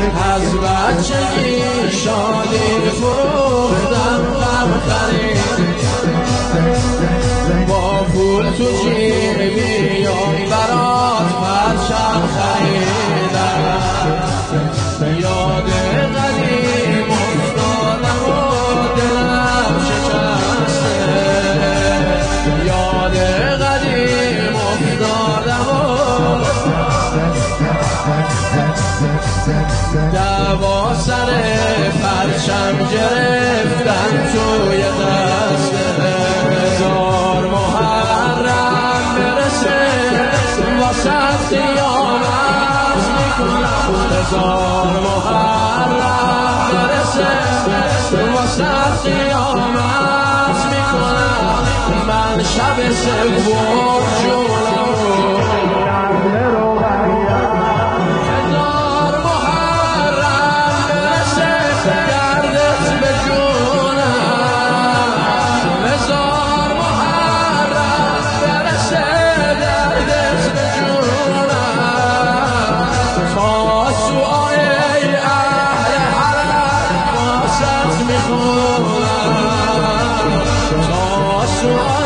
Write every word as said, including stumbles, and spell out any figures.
از بچگی شادی فروختم غم خرید با پول تو جیب بیای برات پرچم خریدم یاد قدیم افتادم و دلم شکسته یاد قدیم افتادم و دوا سر پرچم گرفتن توی دسته هزار محرم برسه واسه قیامت میکنم هزار محرم برسه واسه قیامت میکنم من شب سوم جونم So